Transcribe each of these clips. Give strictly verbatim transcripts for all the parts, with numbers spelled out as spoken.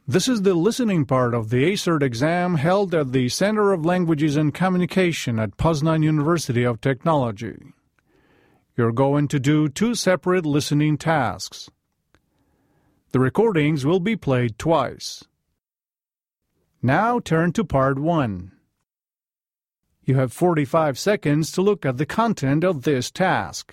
This is the listening part of the A C E R T exam held at the Center of Languages and Communication at Poznan University of Technology. You're going to do two separate listening tasks. The recordings will be played twice. Now turn to part one. You have forty-five seconds to look at the content of this task.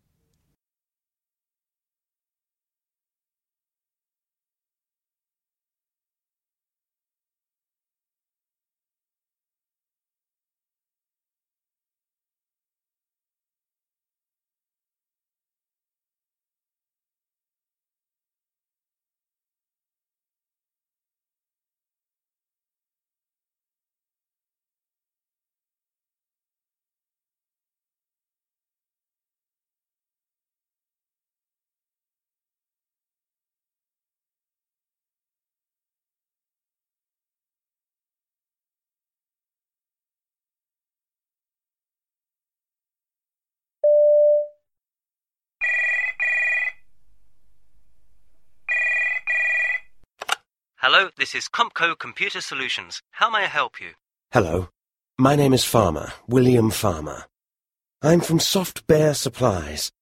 Hello, this is Compco Computer Solutions. How may I help you? Hello. My name is Farmer, William Farmer. I'm from Soft Bear Supplies.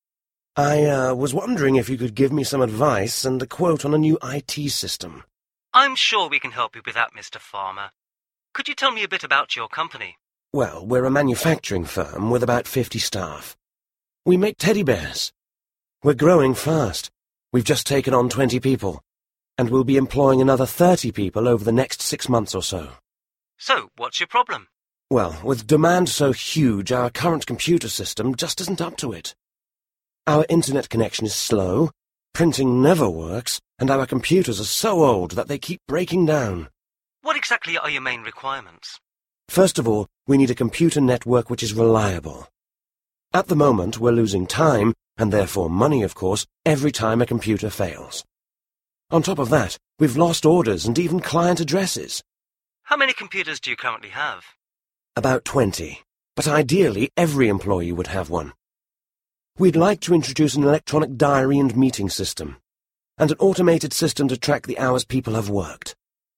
I uh, was wondering if you could give me some advice and a quote on a new I T system. I'm sure we can help you with that, Mister Farmer. Could you tell me a bit about your company? Well, we're a manufacturing firm with about fifty staff. We make teddy bears. We're growing fast. We've just taken on twenty people. And we'll be employing another thirty people over the next six months or so. So, what's your problem? Well, with demand so huge, our current computer system just isn't up to it. Our internet connection is slow, printing never works, and our computers are so old that they keep breaking down. What exactly are your main requirements? First of all, we need a computer network which is reliable. At the moment, we're losing time, and therefore money, of course, every time a computer fails. On top of that, we've lost orders and even client addresses. How many computers do you currently have? About twenty, but ideally every employee would have one. We'd like to introduce an electronic diary and meeting system, and an automated system to track the hours people have worked.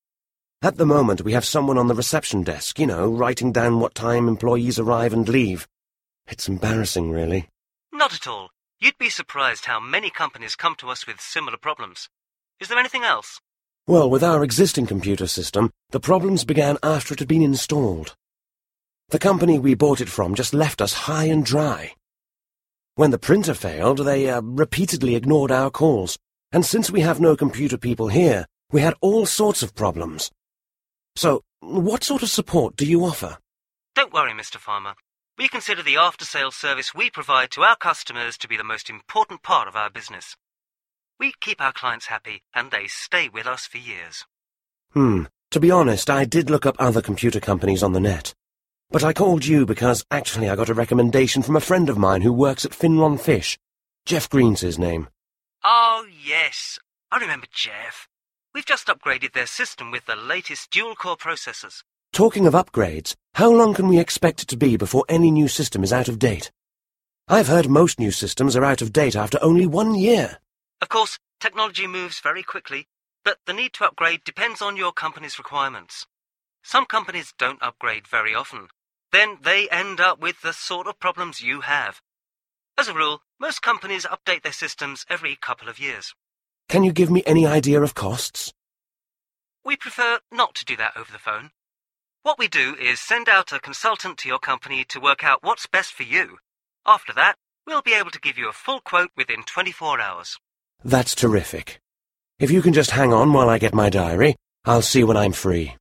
At the moment, we have someone on the reception desk, you know, writing down what time employees arrive and leave. It's embarrassing, really. Not at all. You'd be surprised how many companies come to us with similar problems. Is there anything else? Well, with our existing computer system, the problems began after it had been installed. The company we bought it from just left us high and dry. When the printer failed, they uh, repeatedly ignored our calls, and since we have no computer people here, we had all sorts of problems. So, what sort of support do you offer? Don't worry, Mister Farmer. We consider the after-sales service we provide to our customers to be the most important part of our business. We keep our clients happy, and they stay with us for years. Hmm. To be honest, I did look up other computer companies on the net. But I called you because actually I got a recommendation from a friend of mine who works at Finron Fish. Jeff Green's his name. Oh, yes. I remember Jeff. We've just upgraded their system with the latest dual-core processors. Talking of upgrades, how long can we expect it to be before any new system is out of date? I've heard most new systems are out of date after only one year. Of course, technology moves very quickly, but the need to upgrade depends on your company's requirements. Some companies don't upgrade very often. Then they end up with the sort of problems you have. As a rule, most companies update their systems every couple of years. Can you give me any idea of costs? We prefer not to do that over the phone. What we do is send out a consultant to your company to work out what's best for you. After that, we'll be able to give you a full quote within twenty-four hours. That's terrific. If you can just hang on while I get my diary, I'll see when I'm free.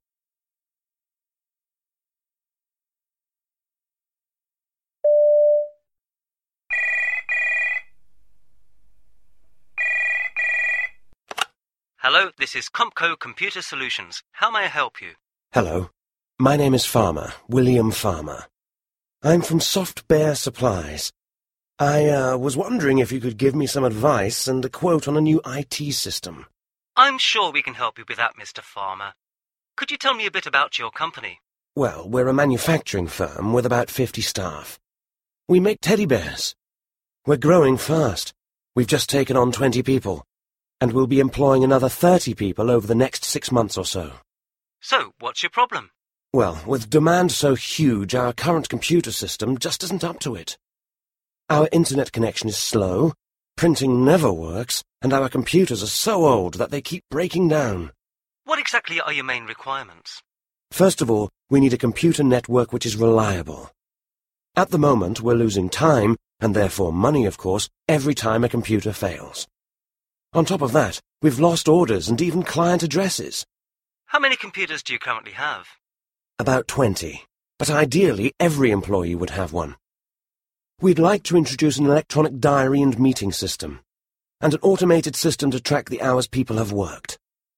Hello, this is Compco Computer Solutions. How may I help you? Hello. My name is Farmer, William Farmer. I'm from Soft Bear Supplies. I uh, was wondering if you could give me some advice and a quote on a new I T system. I'm sure we can help you with that, Mister Farmer. Could you tell me a bit about your company? Well, we're a manufacturing firm with about fifty staff. We make teddy bears. We're growing fast. We've just taken on twenty people. and we'll be employing another thirty people over the next six months or so. So, what's your problem? Well, with demand so huge, our current computer system just isn't up to it. Our internet connection is slow, printing never works, and our computers are so old that they keep breaking down. What exactly are your main requirements? First of all, we need a computer network which is reliable. At the moment, we're losing time, and therefore money, of course, every time a computer fails. On top of that, we've lost orders and even client addresses. How many computers do you currently have? About twenty, but ideally every employee would have one. We'd like to introduce an electronic diary and meeting system, and an automated system to track the hours people have worked.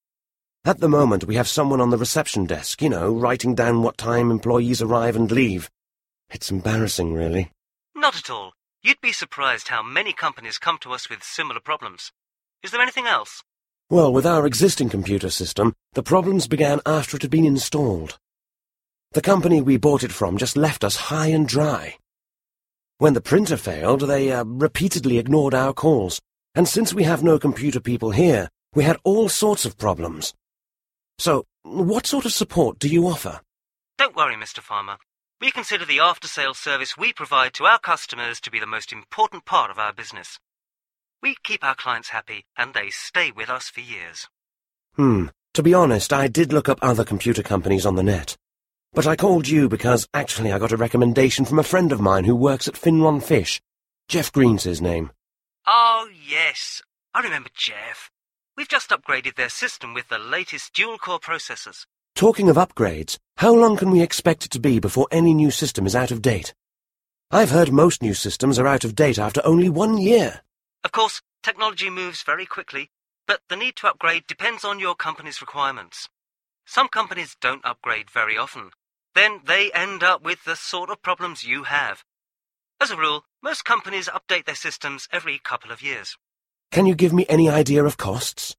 At the moment, we have someone on the reception desk, you know, writing down what time employees arrive and leave. It's embarrassing, really. Not at all. You'd be surprised how many companies come to us with similar problems. Is there anything else? Well, with our existing computer system, the problems began after it had been installed. The company we bought it from just left us high and dry. When the printer failed, they uh, repeatedly ignored our calls, and since we have no computer people here, we had all sorts of problems. So, what sort of support do you offer? Don't worry, Mister Farmer. We consider the after-sales service we provide to our customers to be the most important part of our business. We keep our clients happy, and they stay with us for years. Hmm. To be honest, I did look up other computer companies on the net. But I called you because actually I got a recommendation from a friend of mine who works at Finron Fish. Jeff Green's his name. Oh, yes. I remember Jeff. We've just upgraded their system with the latest dual-core processors. Talking of upgrades, how long can we expect it to be before any new system is out of date? I've heard most new systems are out of date after only one year. Of course, technology moves very quickly, but the need to upgrade depends on your company's requirements. Some companies don't upgrade very often. Then they end up with the sort of problems you have. As a rule, most companies update their systems every couple of years. Can you give me any idea of costs?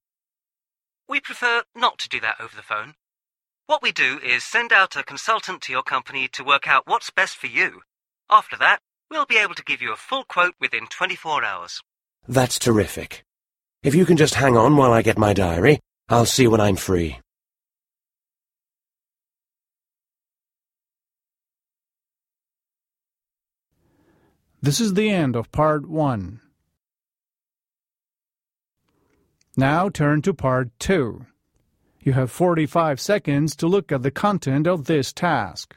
We prefer not to do that over the phone. What we do is send out a consultant to your company to work out what's best for you. After that, we'll be able to give you a full quote within twenty-four hours. That's terrific. If you can just hang on while I get my diary, I'll see when I'm free. This is the end of part one. Now turn to part two. You have forty-five seconds to look at the content of this task.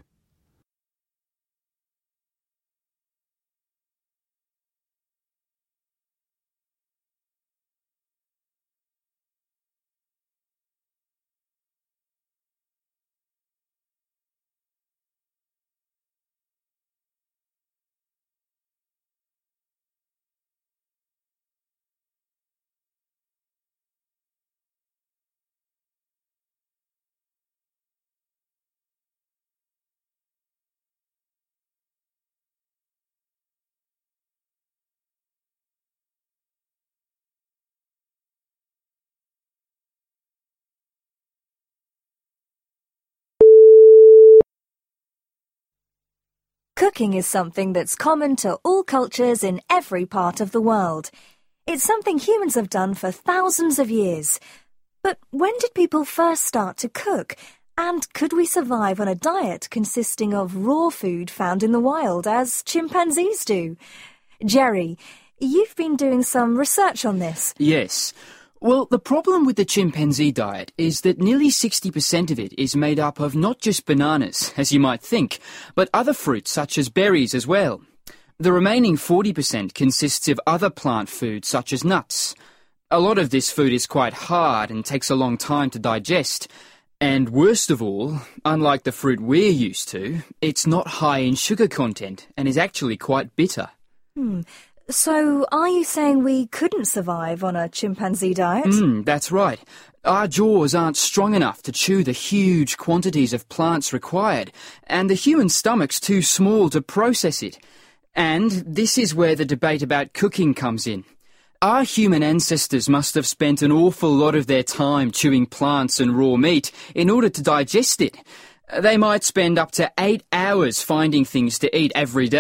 Cooking is something that's common to all cultures in every part of the world. It's something humans have done for thousands of years. But when did people first start to cook? And could we survive on a diet consisting of raw food found in the wild, as chimpanzees do? Jerry, you've been doing some research on this. Yes. Well, the problem with the chimpanzee diet is that nearly sixty percent of it is made up of not just bananas, as you might think, but other fruits such as berries as well. The remaining forty percent consists of other plant foods such as nuts. A lot of this food is quite hard and takes a long time to digest. And worst of all, unlike the fruit we're used to, it's not high in sugar content and is actually quite bitter. Hmm. So, are you saying we couldn't survive on a chimpanzee diet? Mm, that's right. Our jaws aren't strong enough to chew the huge quantities of plants required, and the human stomach's too small to process it. And this is where the debate about cooking comes in. Our human ancestors must have spent an awful lot of their time chewing plants and raw meat in order to digest it. They might spend up to eight hours finding things to eat every day,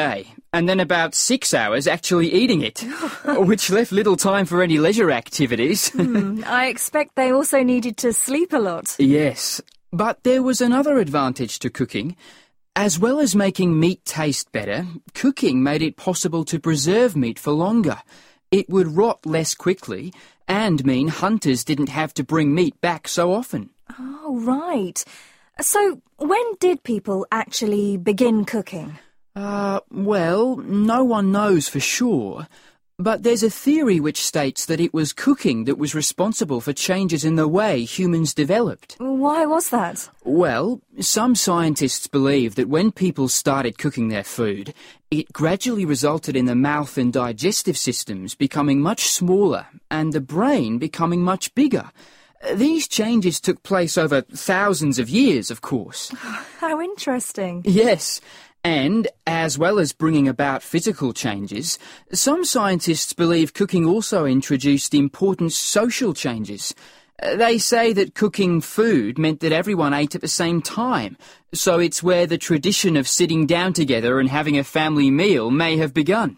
and then about six hours actually eating it, which left little time for any leisure activities. Hmm, I expect they also needed to sleep a lot. Yes, but there was another advantage to cooking. As well as making meat taste better, cooking made it possible to preserve meat for longer. It would rot less quickly and mean hunters didn't have to bring meat back so often. Oh, right. So, when did people actually begin cooking? Uh, well, no one knows for sure. But there's a theory which states that it was cooking that was responsible for changes in the way humans developed. Why was that? Well, some scientists believe that when people started cooking their food, it gradually resulted in the mouth and digestive systems becoming much smaller and the brain becoming much bigger. These changes took place over thousands of years, of course. How interesting. Yes. And, as well as bringing about physical changes, some scientists believe cooking also introduced important social changes. They say that cooking food meant that everyone ate at the same time, so it's where the tradition of sitting down together and having a family meal may have begun.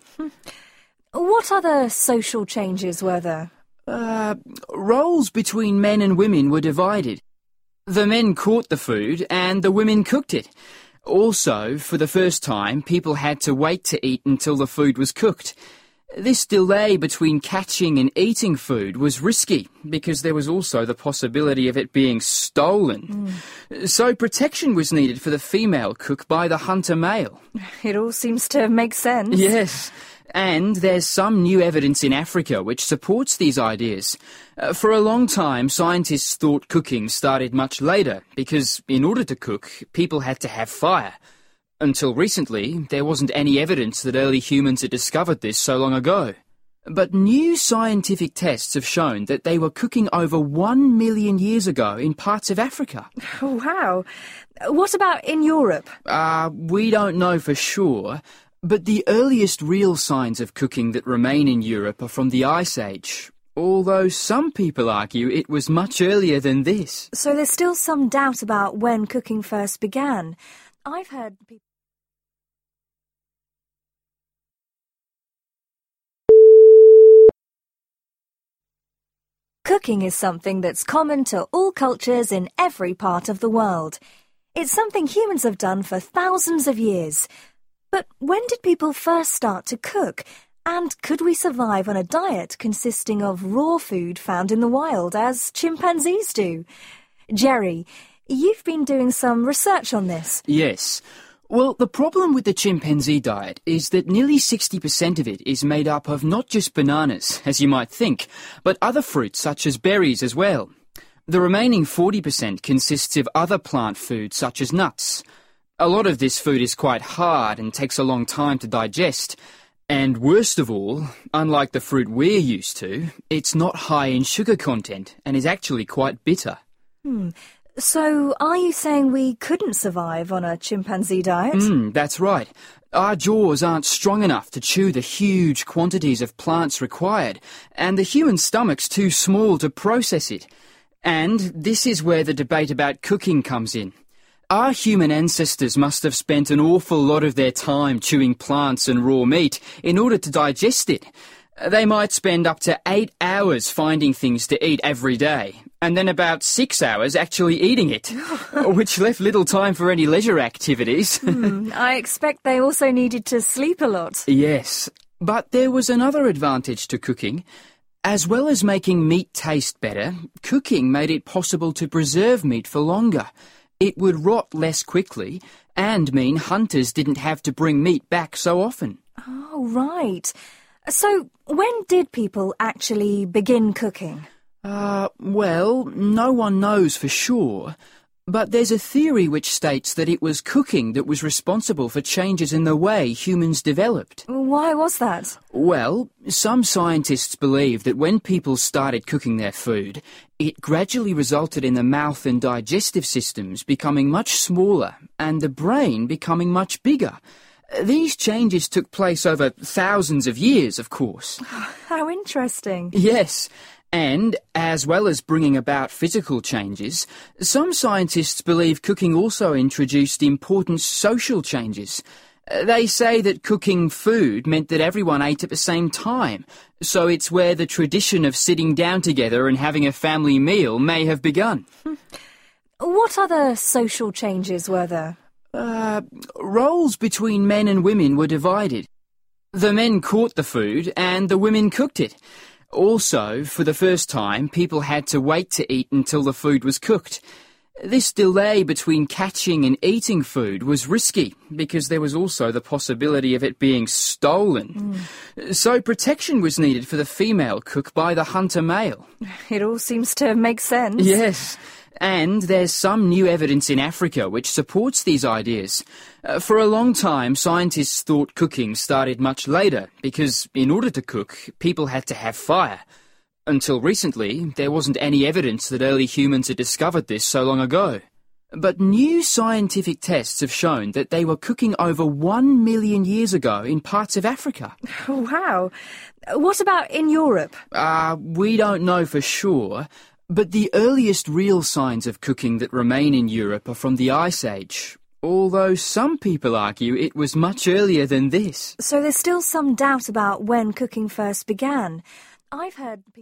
What other social changes were there? Uh, roles between men and women were divided. The men caught the food and the women cooked it. Also, for the first time, people had to wait to eat until the food was cooked. This delay between catching and eating food was risky because there was also the possibility of it being stolen. Mm. So protection was needed for the female cook by the hunter male. It all seems to make sense. Yes. And there's some new evidence in Africa which supports these ideas. Uh, for a long time, scientists thought cooking started much later because, in order to cook, people had to have fire. Until recently, there wasn't any evidence that early humans had discovered this so long ago. But new scientific tests have shown that they were cooking over one million years ago in parts of Africa. Wow. What about in Europe? Uh, we don't know for sure. But the earliest real signs of cooking that remain in Europe are from the Ice Age, although some people argue it was much earlier than this. So there's still some doubt about when cooking first began. I've heard people... Cooking is something that's common to all cultures in every part of the world. It's something humans have done for thousands of years. But when did people first start to cook? And could we survive on a diet consisting of raw food found in the wild, as chimpanzees do? Jerry, you've been doing some research on this. Yes. Well, the problem with the chimpanzee diet is that nearly sixty percent of it is made up of not just bananas, as you might think, but other fruits such as berries as well. The remaining forty percent consists of other plant foods such as nuts. A lot of this food is quite hard and takes a long time to digest. And worst of all, unlike the fruit we're used to, it's not high in sugar content and is actually quite bitter. Hmm. So are you saying we couldn't survive on a chimpanzee diet? Mm, that's right. Our jaws aren't strong enough to chew the huge quantities of plants required, and the human stomach's too small to process it. And this is where the debate about cooking comes in. Our human ancestors must have spent an awful lot of their time chewing plants and raw meat in order to digest it. They might spend up to eight hours finding things to eat every day, and then about six hours actually eating it, which left little time for any leisure activities. Hmm, I expect they also needed to sleep a lot. Yes, but there was another advantage to cooking. As well as making meat taste better, cooking made it possible to preserve meat for longer. It would rot less quickly and mean hunters didn't have to bring meat back so often. Oh, right. So, when did people actually begin cooking? Uh, well, no one knows for sure. But there's a theory which states that it was cooking that was responsible for changes in the way humans developed. Why was that? Well, some scientists believe that when people started cooking their food, it gradually resulted in the mouth and digestive systems becoming much smaller and the brain becoming much bigger. These changes took place over thousands of years, of course. How interesting. Yes. And, as well as bringing about physical changes, some scientists believe cooking also introduced important social changes. They say that cooking food meant that everyone ate at the same time, so it's where the tradition of sitting down together and having a family meal may have begun. What other social changes were there? Uh, roles between men and women were divided. The men caught the food and the women cooked it. Also, for the first time, people had to wait to eat until the food was cooked. This delay between catching and eating food was risky because there was also the possibility of it being stolen. Mm. So protection was needed for the female cook by the hunter male. It all seems to make sense. Yes, and there's some new evidence in Africa which supports these ideas. Uh, for a long time, scientists thought cooking started much later because in order to cook, people had to have fire. Until recently, there wasn't any evidence that early humans had discovered this so long ago. But new scientific tests have shown that they were cooking over one million years ago in parts of Africa. Wow. What about in Europe? Uh, we don't know for sure, but the earliest real signs of cooking that remain in Europe are from the Ice Age, although some people argue it was much earlier than this. So there's still some doubt about when cooking first began. I've heard people...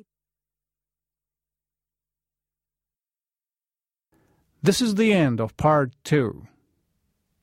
This is the end of part two.